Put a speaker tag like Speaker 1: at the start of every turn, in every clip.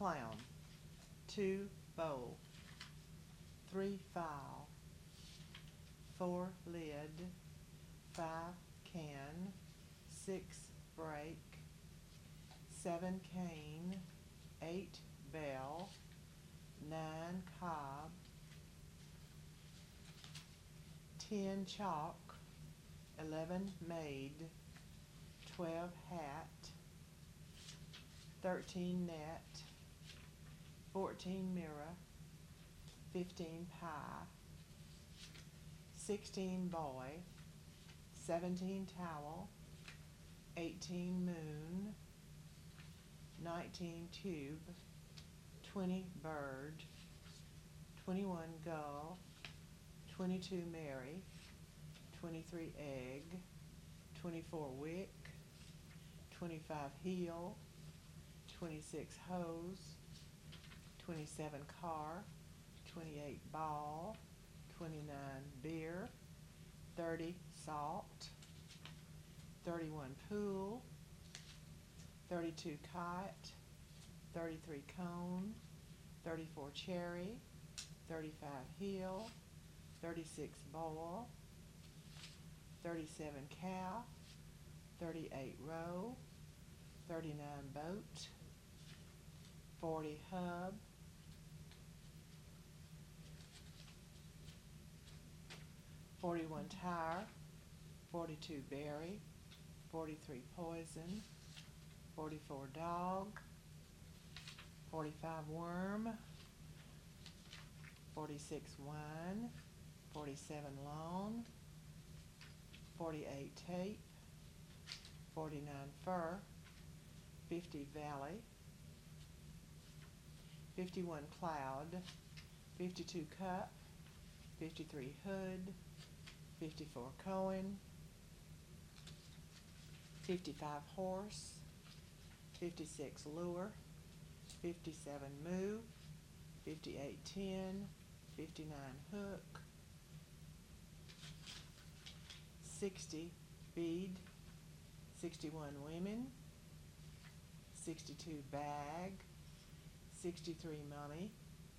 Speaker 1: clown, 2 bowl, 3 file, 4 lid, 5 can, 6 break, 7 cane, 8 bell, 9 cob, 10 chalk, 11 maid, 12 hat, 13 net, 14 mirror, 15 pie, 16 boy, 17 towel, 18 moon, 19 tube, 20 bird, 21 gull, 22 Mary, 23 egg, 24 wick, 25 heel, 26 hose, 27 car, 28 ball, 29 beer, 30 salt, 31 pool, 32 kite, 33 cone, 34 cherry, 35 heel, 36 boil, 37 cow, 38 row, 39 boat, 40 hub, 41 tire, 42 berry, 43 poison, 44 dog, 45 worm, 46 wine, 47 lawn, 48 tape, 49 fur, 50 valley, 51 cloud, 52 cup, 53 hood, 54 Cohen, 55 horse, 56 lure, 57 moo, 58 tin, 59 hook, 60 bead, 61 women, 62 bag, 63 mummy,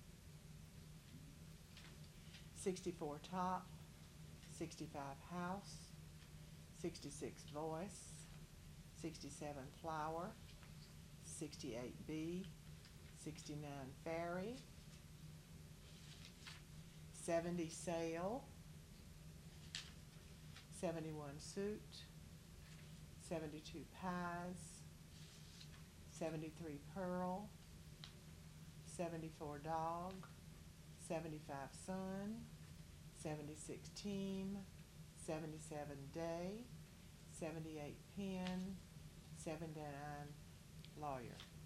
Speaker 1: 64 top, 65 house, 66 voice, 67 flower, 68 bee, 69 fairy, 70 sail, 71 suit, 72 pies, 73 pearl, 74 dog, 75 sun, 76 team, 77 day, 78 pen, 79 lawyer.